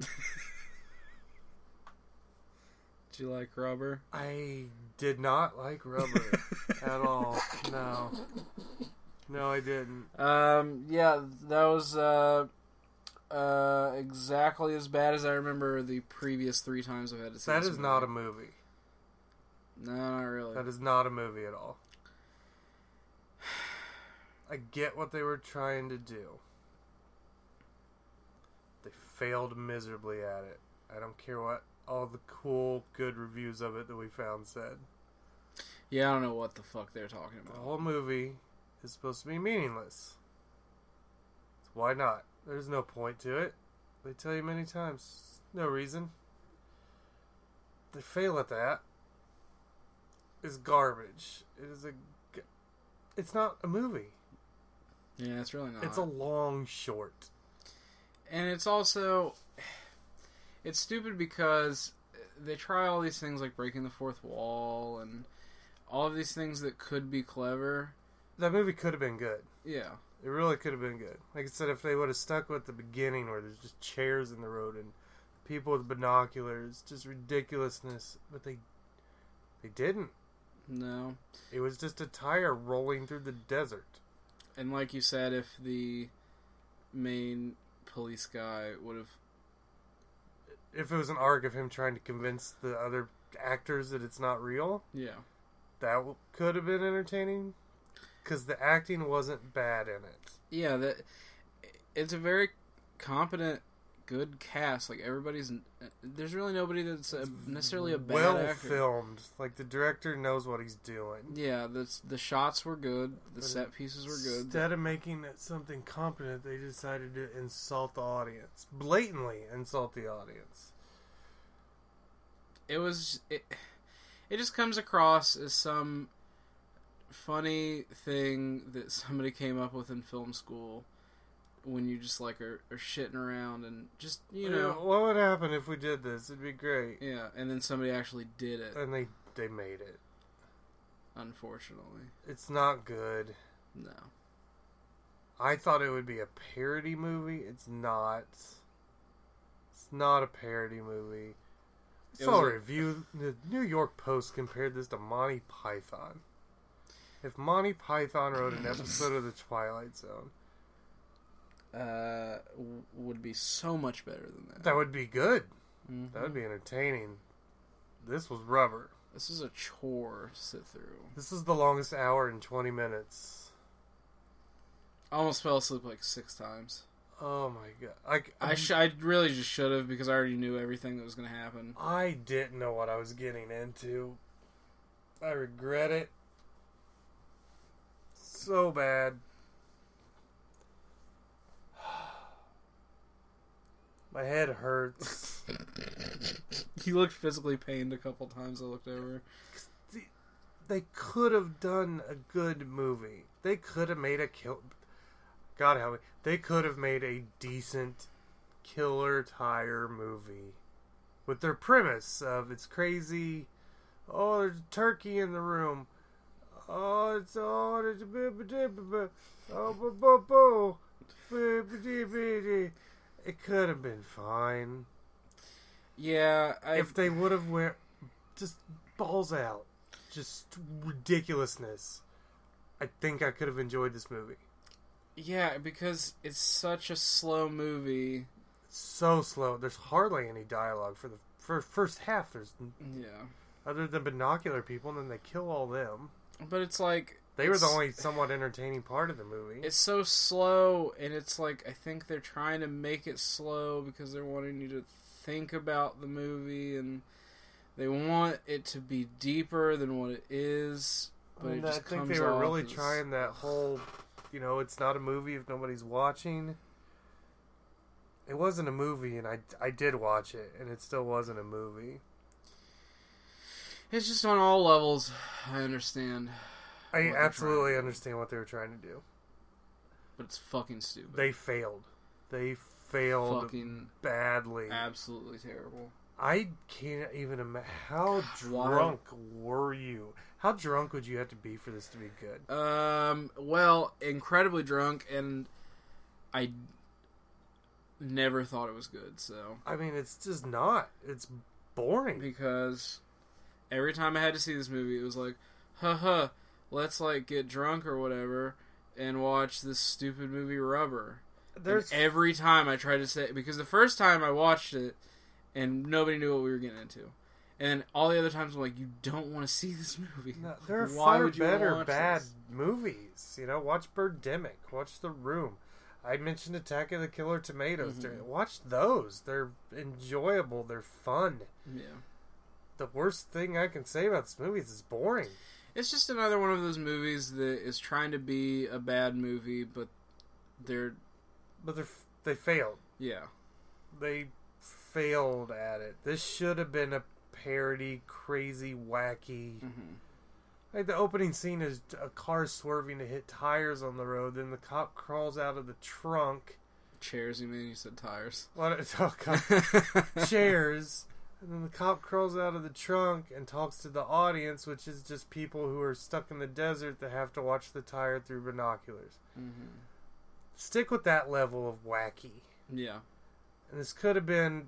Speaker 2: Did you like Rubber?
Speaker 1: I did not like Rubber at all. No. No, I didn't.
Speaker 2: Um, yeah, that was uh, uh, exactly as bad as I remember the previous three times I've had to see
Speaker 1: That
Speaker 2: this
Speaker 1: is
Speaker 2: movie.
Speaker 1: not a movie.
Speaker 2: No, not really.
Speaker 1: That is not a movie at all. I get what they were trying to do. They failed miserably at it. I don't care what all the cool, good reviews of it that we found said.
Speaker 2: Yeah, I don't know what the fuck they're talking
Speaker 1: The
Speaker 2: about.
Speaker 1: whole movie is supposed to be meaningless. So why not? There's no point to it. They tell you many times. No reason. They fail at that. It's garbage. It is a... It's not a movie.
Speaker 2: Yeah, it's really not.
Speaker 1: It's a long short.
Speaker 2: And it's also... It's stupid because they try all these things like breaking the fourth wall and all of these things that could be clever.
Speaker 1: That movie could have been good.
Speaker 2: Yeah.
Speaker 1: It really could have been good. Like I said, if they would have stuck with the beginning where there's just chairs in the road and people with binoculars, just ridiculousness. But they they didn't.
Speaker 2: No.
Speaker 1: It was just a tire rolling through the desert.
Speaker 2: And like you said, if the main police guy would have...
Speaker 1: If it was an arc of him trying to convince the other actors that it's not real,
Speaker 2: Yeah.
Speaker 1: that w- could have been entertaining. Because the acting wasn't bad in it.
Speaker 2: Yeah, that it's a very competent, good cast. Like everybody's, there's really nobody that's a, necessarily a bad
Speaker 1: well
Speaker 2: actor.
Speaker 1: filmed. Like the director knows what he's doing.
Speaker 2: Yeah, the the shots were good. The
Speaker 1: But
Speaker 2: set pieces were good.
Speaker 1: Instead of making it something competent, they decided to insult the audience, blatantly insult the audience.
Speaker 2: It was it. It just comes across as some funny thing that somebody came up with in film school when you just like are, are shitting around and just you know
Speaker 1: Yeah, what would happen if we did this? It'd be great.
Speaker 2: yeah, and then somebody actually did it.
Speaker 1: And they they made it.
Speaker 2: Unfortunately,
Speaker 1: It's not good.
Speaker 2: no.
Speaker 1: I thought it would be a parody movie. It's not. It's not a parody movie. I
Speaker 2: It
Speaker 1: saw
Speaker 2: was
Speaker 1: a
Speaker 2: a-
Speaker 1: review. The New York Post compared this to Monty Python. If Monty Python wrote an episode of The Twilight Zone,
Speaker 2: Uh, w- would be so much better than that.
Speaker 1: that would be good.
Speaker 2: Mhm.
Speaker 1: That would be entertaining. This was rubber.
Speaker 2: This is a chore to sit through.
Speaker 1: This is the longest hour and twenty minutes.
Speaker 2: I almost fell asleep like six times.
Speaker 1: Oh my god! I,
Speaker 2: I sh- I really just should have because I already knew everything that was going to happen.
Speaker 1: I didn't know what I was getting into. I regret it so bad. My head hurts.
Speaker 2: He looked physically pained a couple times. I looked over.
Speaker 1: They could have done a good movie. They could have made a kill. God help me. They could have made a decent Killer Tire movie with their premise of it's crazy. Oh, there's a turkey in the room. Oh, it's oh, there's a bit oh, boo, boo, boo. It could have been fine
Speaker 2: Yeah, I,
Speaker 1: if they would have went just balls out, just ridiculousness. I think I could have enjoyed this movie.
Speaker 2: yeah, because it's such a slow movie.
Speaker 1: It's so slow. There's hardly any dialogue for the for first half. There's
Speaker 2: Yeah,
Speaker 1: other than binocular people, and then they kill all them.
Speaker 2: but it's like
Speaker 1: They were the
Speaker 2: it's-
Speaker 1: only somewhat entertaining part of the movie.
Speaker 2: It's so slow, and it's like I think they're trying to make it slow because they're wanting you to think about the movie, and they want it to be deeper than what it is. But
Speaker 1: And
Speaker 2: it
Speaker 1: I
Speaker 2: just
Speaker 1: think
Speaker 2: comes
Speaker 1: they were
Speaker 2: off
Speaker 1: really
Speaker 2: as-
Speaker 1: trying that whole, you know, it's not a movie if nobody's watching. It wasn't a movie, and I, I did watch it, and it still wasn't a movie.
Speaker 2: It's just on all levels. I understand,
Speaker 1: I
Speaker 2: What they're
Speaker 1: absolutely
Speaker 2: trying to do.
Speaker 1: understand what they were trying to do.
Speaker 2: but it's fucking stupid.
Speaker 1: They failed. They failed
Speaker 2: fucking
Speaker 1: badly.
Speaker 2: absolutely terrible.
Speaker 1: I can't even imagine. How
Speaker 2: Why?
Speaker 1: drunk were you? How drunk would you have to be for this to be good?
Speaker 2: Um. Well, incredibly drunk, and I never thought it was good. So
Speaker 1: I mean, it's just not. It's boring.
Speaker 2: because every time I had to see this movie, it was like, haha, let's like get drunk or whatever and watch this stupid movie Rubber.
Speaker 1: There's
Speaker 2: And every time I tried to say, because the first time I watched it and nobody knew what we were getting into. And all the other times I'm like, you don't want to see this movie.
Speaker 1: no, there are
Speaker 2: Why
Speaker 1: far
Speaker 2: would you wanna
Speaker 1: better
Speaker 2: watch
Speaker 1: bad
Speaker 2: this?
Speaker 1: movies. You know, watch Birdemic. Watch The Room. I mentioned Attack of the Killer Tomatoes.
Speaker 2: Mhm.
Speaker 1: during Watch those. They're enjoyable. They're fun.
Speaker 2: Yeah.
Speaker 1: The worst thing I can say about this movie is it's boring.
Speaker 2: It's just another one of those movies that is trying to be a bad movie, but they're,
Speaker 1: But they're they failed.
Speaker 2: yeah.
Speaker 1: They failed at it. This should have been a parody, crazy, wacky.
Speaker 2: Mm-hmm.
Speaker 1: Like the opening scene is a car swerving to hit tires on the road. Then the cop crawls out of the trunk.
Speaker 2: Chairs, you mean? You said tires.
Speaker 1: What? Oh, God. Chairs. And then the cop crawls out of the trunk and talks to the audience, which is just people who are stuck in the desert that have to watch the tire through binoculars.
Speaker 2: Mm-hmm.
Speaker 1: Stick with that level of wacky.
Speaker 2: Yeah.
Speaker 1: And this could have been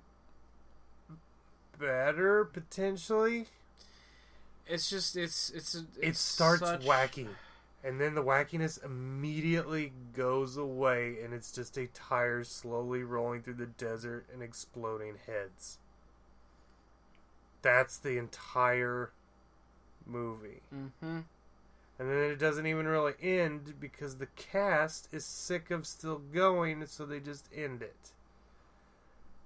Speaker 1: better, potentially.
Speaker 2: It's just, it's, it's, a,
Speaker 1: It
Speaker 2: it's
Speaker 1: starts
Speaker 2: such...
Speaker 1: wacky. And then the wackiness immediately goes away, and it's just a tire slowly rolling through the desert and exploding heads. That's the entire movie.
Speaker 2: Mm-hmm.
Speaker 1: And then it doesn't even really end because the cast is sick of still going, so they just end it.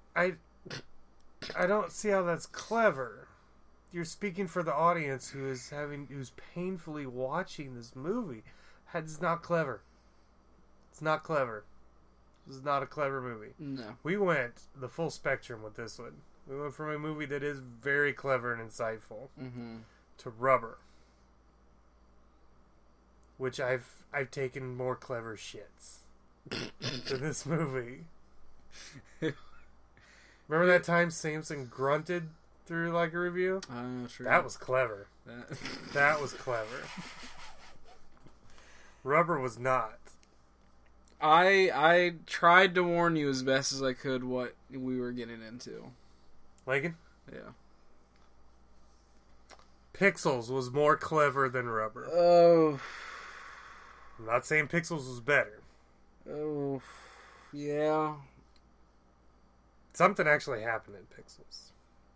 Speaker 1: I I don't see how that's clever. You're speaking for the audience who is having who's painfully watching this movie. It's not clever. It's not clever. This is not a clever movie.
Speaker 2: No.
Speaker 1: We went the full spectrum with this one. We went from a movie that is very clever and insightful
Speaker 2: Mm-hmm.
Speaker 1: to Rubber, which I've I've taken more clever shits than this movie. Remember that time Samson grunted through like a review?
Speaker 2: Oh, true.
Speaker 1: That was clever.
Speaker 2: That...
Speaker 1: That was clever. Rubber was not.
Speaker 2: I I tried to warn you as best as I could what we were getting into.
Speaker 1: Lakin?
Speaker 2: Yeah.
Speaker 1: Pixels was more clever than Rubber.
Speaker 2: Oh.
Speaker 1: I'm not saying Pixels was better.
Speaker 2: Oh. Yeah.
Speaker 1: Something actually happened in Pixels.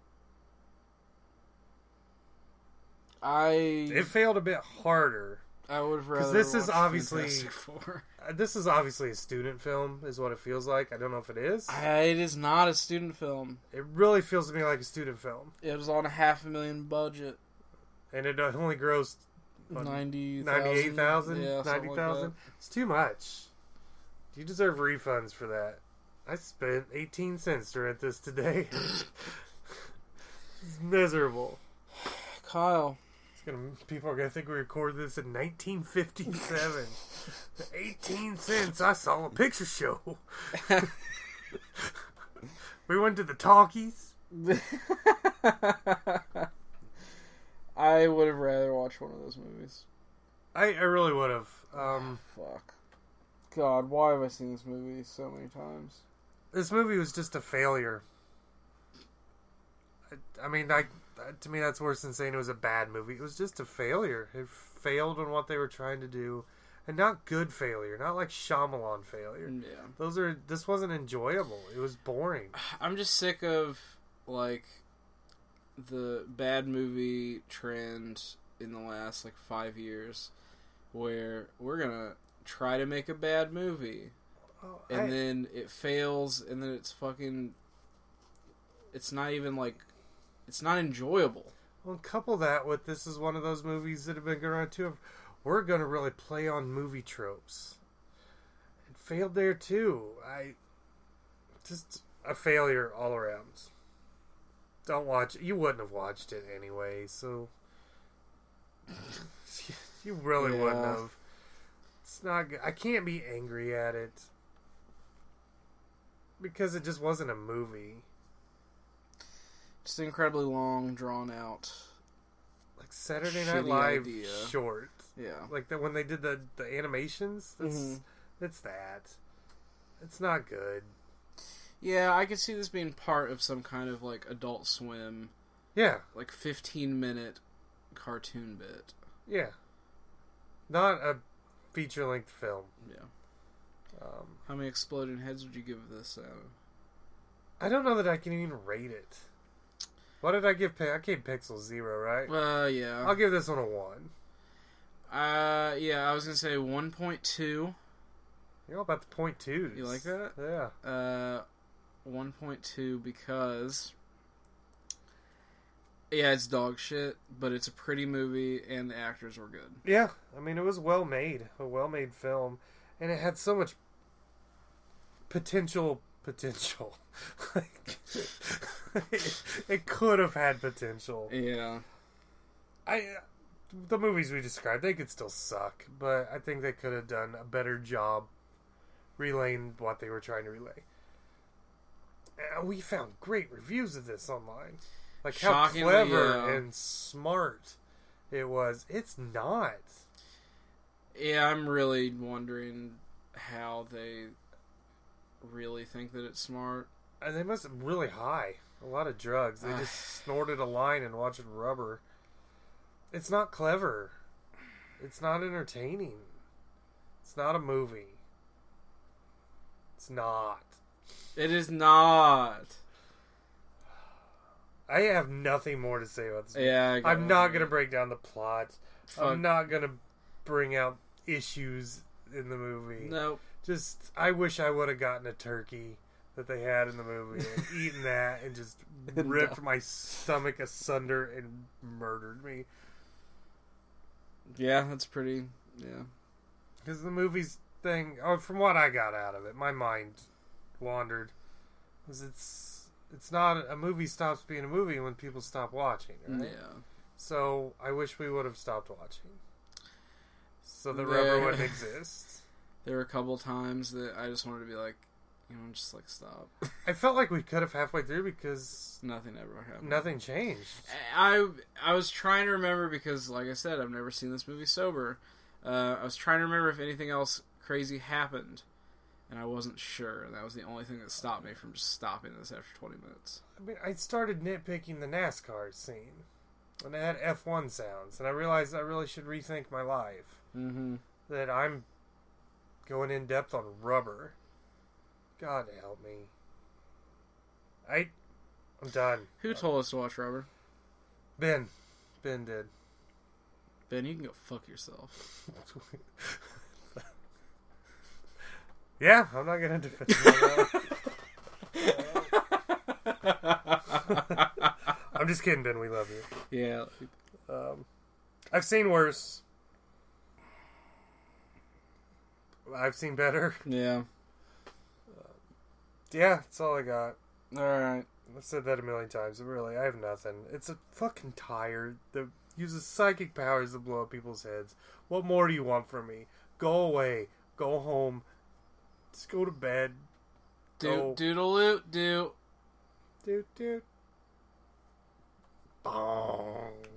Speaker 2: I
Speaker 1: It failed a bit harder.
Speaker 2: I would have rather
Speaker 1: this is
Speaker 2: watched
Speaker 1: obviously-
Speaker 2: Fantastic Four.
Speaker 1: Uh, This is obviously a student film, is what it feels like. I don't know if it is.
Speaker 2: I, it is not a student film.
Speaker 1: It really feels to me like a student film.
Speaker 2: It was on a half a million budget.
Speaker 1: And it only grossed what,
Speaker 2: ninety
Speaker 1: ninety-eight thousand?
Speaker 2: Yeah,
Speaker 1: ninety thousand? It's too much. You deserve refunds for that. I spent eighteen cents to rent this today. It's miserable.
Speaker 2: Kyle.
Speaker 1: It's gonna, people are going to think we recorded this in nineteen fifty-seven. eighteen cents. I saw a picture show. We went to the talkies.
Speaker 2: I would have rather watched one of those movies.
Speaker 1: I, I really would have. Um,
Speaker 2: Fuck. God, why have I seen this movie so many times?
Speaker 1: this movie was just a failure. I, I mean, I, to me, that's worse than saying it was a bad movie. It was just a failure. It failed on what they were trying to do. And not good failure. Not like Shyamalan failure.
Speaker 2: Yeah.
Speaker 1: Those are... This wasn't enjoyable. It was boring.
Speaker 2: I'm just sick of, like, the bad movie trend in the last, like, five years where we're gonna try to make a bad movie.
Speaker 1: Oh,
Speaker 2: And
Speaker 1: I-
Speaker 2: then it fails, and then it's fucking... It's not even, like... It's not enjoyable.
Speaker 1: Well, couple that with this is one of those movies that have been going around too. We're going to really play on movie tropes. It failed there too. I just a failure all around. Don't watch it. You wouldn't have watched it anyway, so you really
Speaker 2: Yeah.
Speaker 1: wouldn't have. It's not good. I can't be angry at it because it just wasn't a movie.
Speaker 2: Just incredibly long, drawn out.
Speaker 1: Like Saturday Night
Speaker 2: Shitty
Speaker 1: Live
Speaker 2: idea.
Speaker 1: short.
Speaker 2: Yeah.
Speaker 1: Like the, when they did the, the animations, that's
Speaker 2: Mhm.
Speaker 1: it's that. It's not good.
Speaker 2: Yeah, I could see this being part of some kind of, like, Adult Swim,
Speaker 1: Yeah,
Speaker 2: like, fifteen minute cartoon bit.
Speaker 1: yeah. Not a feature length film.
Speaker 2: Yeah.
Speaker 1: Um,
Speaker 2: How many exploding heads would you give this out of?
Speaker 1: I don't know that I can even rate it. What did I give? Pi- I gave Pixel zero, right?
Speaker 2: Uh, yeah.
Speaker 1: I'll give this one a one.
Speaker 2: Uh, yeah, I was gonna say one point two.
Speaker 1: You're all about the point twos.
Speaker 2: You like that?
Speaker 1: Yeah.
Speaker 2: Uh, one point two because... Yeah, it's dog shit, but it's a pretty movie, and the actors were good.
Speaker 1: Yeah, I mean, it was well made. A well made film. And it had so much potential. Potential. like, it, it could have had potential.
Speaker 2: Yeah.
Speaker 1: I the movies we described, they could still suck, but I think they could have done a better job relaying what they were trying to relay. And we found great reviews of this online. Like how
Speaker 2: Shockingly,
Speaker 1: clever
Speaker 2: yeah.
Speaker 1: and smart it was. It's not.
Speaker 2: Yeah, I'm really wondering how they really think that it's smart.
Speaker 1: And they must have really high. A lot of drugs. They just snorted a line and watched Rubber. It's not clever. It's not entertaining. It's not a movie. It's not.
Speaker 2: It is not.
Speaker 1: I have nothing more to say about this movie.
Speaker 2: Yeah, I
Speaker 1: I'm not going to break down the plot.
Speaker 2: Fuck.
Speaker 1: I'm not going to bring out issues in the movie.
Speaker 2: Nope.
Speaker 1: Just, I wish I would have gotten a turkey that they had in the movie and eaten that and just ripped my stomach asunder and murdered me.
Speaker 2: Yeah, that's pretty... Yeah.
Speaker 1: Because the movie's thing... Oh, from what I got out of it, my mind wandered. Because it's, it's not... A movie stops being a movie when people stop watching, right?
Speaker 2: Yeah.
Speaker 1: So, I wish we would have stopped watching. So the
Speaker 2: There-
Speaker 1: rubber wouldn't exist.
Speaker 2: There were a couple times that I just wanted to be like, you know, just like stop.
Speaker 1: I felt like we could have halfway through because
Speaker 2: Nothing ever happened.
Speaker 1: nothing changed.
Speaker 2: I I was trying to remember because, like I said, I've never seen this movie sober. Uh, I was trying to remember if anything else crazy happened, and I wasn't sure. And that was the only thing that stopped me from just stopping this after twenty minutes.
Speaker 1: I mean, I started nitpicking the NASCAR scene when it had F one sounds, and I realized I really should rethink my life.
Speaker 2: Mm-hmm.
Speaker 1: That I'm going in depth on rubber. God help me. I, I'm done.
Speaker 2: Who told us to watch Rubber?
Speaker 1: Ben. Ben did.
Speaker 2: Ben, you can go fuck yourself.
Speaker 1: Yeah, I'm not going to defend that. I'm just kidding, Ben. We love you.
Speaker 2: Yeah.
Speaker 1: Um, I've seen worse. I've seen better.
Speaker 2: Yeah.
Speaker 1: Yeah, that's all I got.
Speaker 2: Alright.
Speaker 1: I've said that a million times, but really, I have nothing. It's a fucking tire that uses psychic powers to blow up people's heads. What more do you want from me? Go away. Go home. Just go to bed.
Speaker 2: Do doodle-oot, do.
Speaker 1: Doot, doot. Bong.